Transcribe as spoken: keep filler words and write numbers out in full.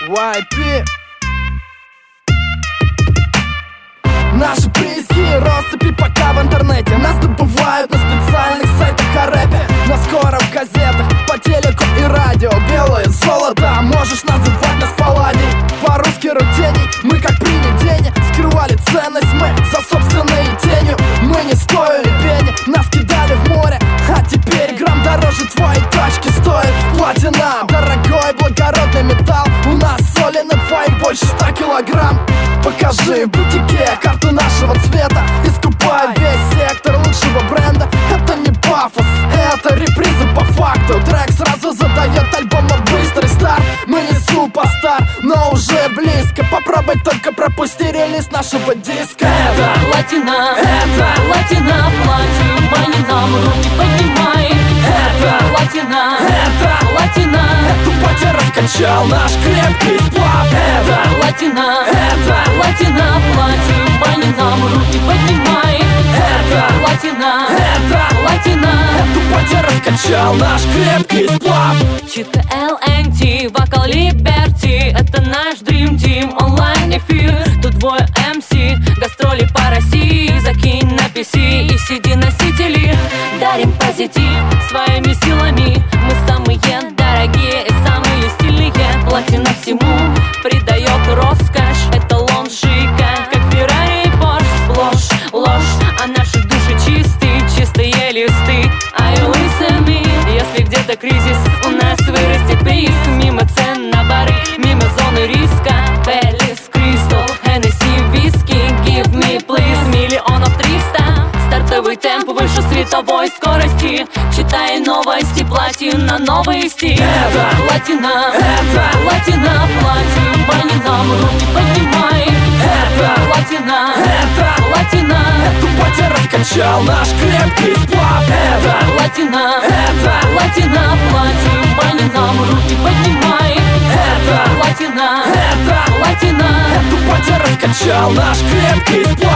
уай пи. Наши близкие россыпи пока в интернете. Нас добывают на специальных сайтах о рэпе, но скоро в газетах, по телеку и радио. Белое золото, можешь называть нас палладий. По-русски рутений, мы как привидения. Скрывали ценность мы за собственной тенью. Мы не стоили пени, нас кидали в море. А теперь грамм дороже твоей тачки стоит. Платина, дорогой благородный металл. У нас соли на твоих больше ста килограмм. Покажи в бутике карту нашего цвета и скупай весь сектор лучшего бренда. Это не пафос, это реприза по факту. Трек сразу задает альбома быстрый старт. Мы не супостар, но уже близко. Попробуй только пропусти релиз нашего диска. Это платина, это платина, платим, мани нам руки поднимай. Это платина, это платина, эту потерю раскачал наш крепкий сплав. Это платина, это платина, платим, мани нам руки поднимай. Это платина, это платина, эту потерю раскачал наш крепкий сплав. Читка эл эн ти, вокал Либерти. Это наш Dream Team, онлайн эфир. Тут двое эм си, гастроли по России. Закинь на пи си и сиди-носители. Дарим позитив своими силами. Мы самые дорогие и самые стильные. Платина всему придает роскошь. Эталон шика, как Феррари и Порш. Сплошь ложь, а наши души чистые, чистые листы. Are you with me? Если где-то кризис, у нас вырастет приз. Мимо цен на бары, мимо зоны риска. Беллис, Кристал, Хеннесси, виски. Give me please, миллионов триста. Стартовый темп выше световой скорости. Читай новости, платина, новый стиль. Это платина, это платина, платим, мани нам руки поднимай. Это платина, это платина, эту потерю раскачал наш крепкий сплав. Это платина, это платина, платим, мани нам руки поднимай. Это платина, это платина, эту потерю раскачал наш крепкий сплав.